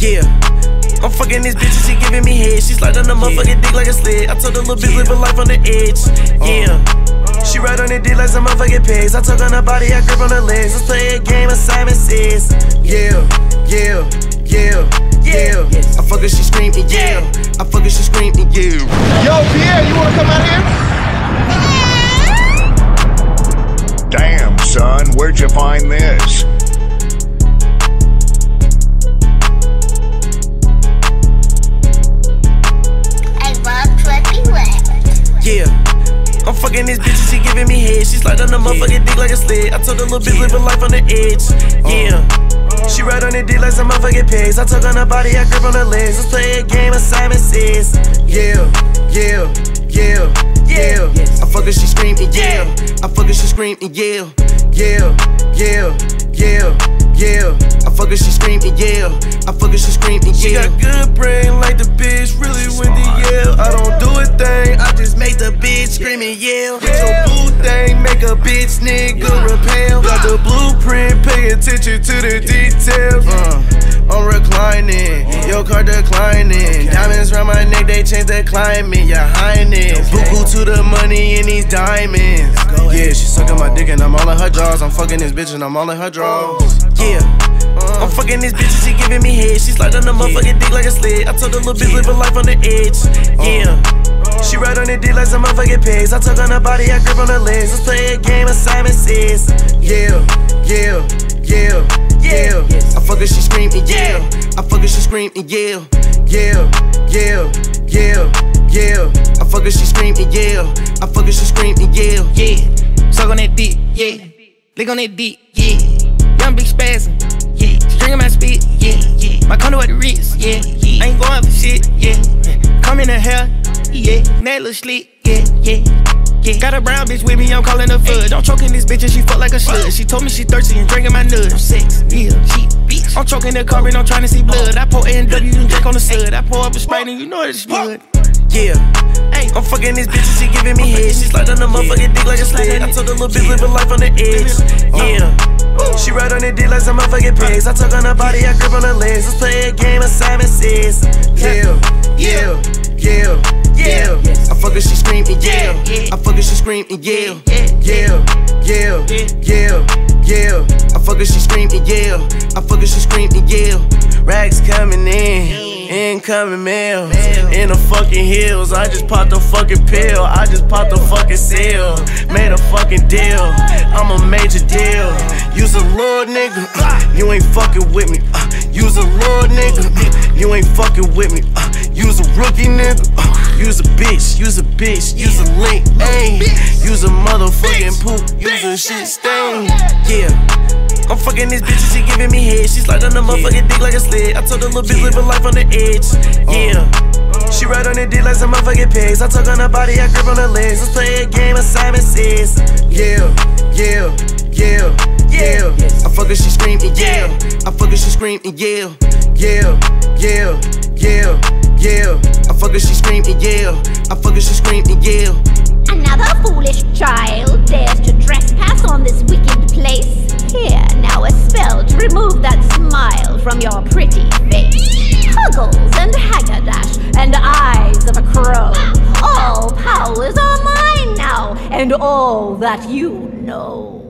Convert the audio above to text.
Yeah. I'm fucking this bitch and she giving me head. She slide on the motherfucking dick like a sled. I told her little bitch live a life on the edge. Yeah. She ride on the dick like some motherfucking pigs. I talk on her body, I grip on her legs. Let's play a game of Simon Says. Yeah, yeah, yeah, yeah. I fuck her, she screaming, yeah. I fuck her, she screaming, yeah. Yo, Pierre, you wanna come out here? Damn, son, where'd you find this? Yeah. I'm fucking this bitch and she giving me head. She slide on the motherfucking dick like a sled. I told her little bitch live a life on the edge. Yeah. She ride on the dick like some motherfucking pigs. I talk on her body, I grip on her legs. Let's play a game of Simon Says. Yeah, yeah, yeah, yeah. I fuck her, she screaming, yeah. I fuck her, she screaming, yeah. Yeah, yeah, yeah, yeah. I fuck her, she screaming, yeah. I fuck her, she screaming, yeah. She got good brain like the bitch really windy, yeah. I don't do a thing, I just make the bitch screaming, yeah. Get your boo thing, make a bitch nigga repel. Got the blueprint, pay attention to the details. I'm reclining, your car declining. Diamonds round my neck, they change the climate, your highness. Buku to the money in these diamonds. Yeah, she sucking my dick and I'm all in her jaws. I'm fucking this bitch and I'm all in her drawers. Yeah. I'm fucking this bitch and she giving me head. She slide on the motherfucking dick like a sled. I told her little bitch live a life on the edge. Yeah. She ride on the dick like some motherfucking pigs. I talk on her body, I grip on her legs. Let's play a game of Simon Says. Yeah, yeah, yeah, yeah. I fuck her, she screaming, yeah. I fuck her, she screaming, yeah. Yeah, yeah, yeah, yeah. I fuck her, she screaming, yeah. I fuck her, she screaming, yeah. Yeah, suck on that dick, yeah. Lick on that dick, yeah. Young big spasm, yeah. String my spit, yeah, yeah. My condo at the Ritz, yeah, yeah. I ain't going for shit, yeah. Come in the hair, yeah. That little slick, yeah, yeah. Yeah. Got a brown bitch with me, I'm calling her fud. I'm choking this bitch and she fuck like a slut. She told me she thirsty and drinking my nuts. I'm sex, yeah, cheap bitch. I'm choking the car and I'm trying to see blood. I pour A&W and drink on the sud. I pour up a Sprite and you know it's blood. Yeah. I'm fucking this bitch and she giving me head. She slide on the motherfucking dick like a sled. I told her little bitch live a life on the edge. Yeah. She ride on the dick like some motherfucking pigs. I talk on her body, I grip on her legs. Let's play a game of Simon Says. Yeah, yeah, yeah, yeah. I fuck her, she screaming, yeah. I fuck her, she screaming, yeah. Yeah, yeah, yeah, yeah. I fuck her, she screaming, yeah. I fuck her, she screaming, yeah. Racks coming in. Incoming mail, in the fucking hills. I just popped a fucking pill. I just popped a fucking seal. Made a fucking deal. I'm a major deal. You's a little nigga, you ain't fucking with me. You's a little nigga, you ain't fucking with me. You's a rookie nigga. You's a bitch, you's a bitch, you's a link, ayy. You's a motherfucking poop, you's a shit stain. Yeah. I'm fucking this bitch and she giving me head. She slide on the motherfucking dick like a sled. I told her little bitch live a life on the edge. Yeah. She ride on the dick like some motherfucking pigs. I talk on her body, I grip on her legs. Let's play a game of Simon Says. Yeah, yeah, yeah, yeah. I fuck her, she screaming, yeah. I fuck her, she screaming, yeah. Yeah, yeah, yeah, yeah. I fuck her, she screaming, yeah. I fuck her, she screaming, yeah. Another foolish child dares to trespass on this wicked place. Here, now a spell to remove that smile from your pretty face. Huggles and haggardash and eyes of a crow. All powers are mine now, and all that you know.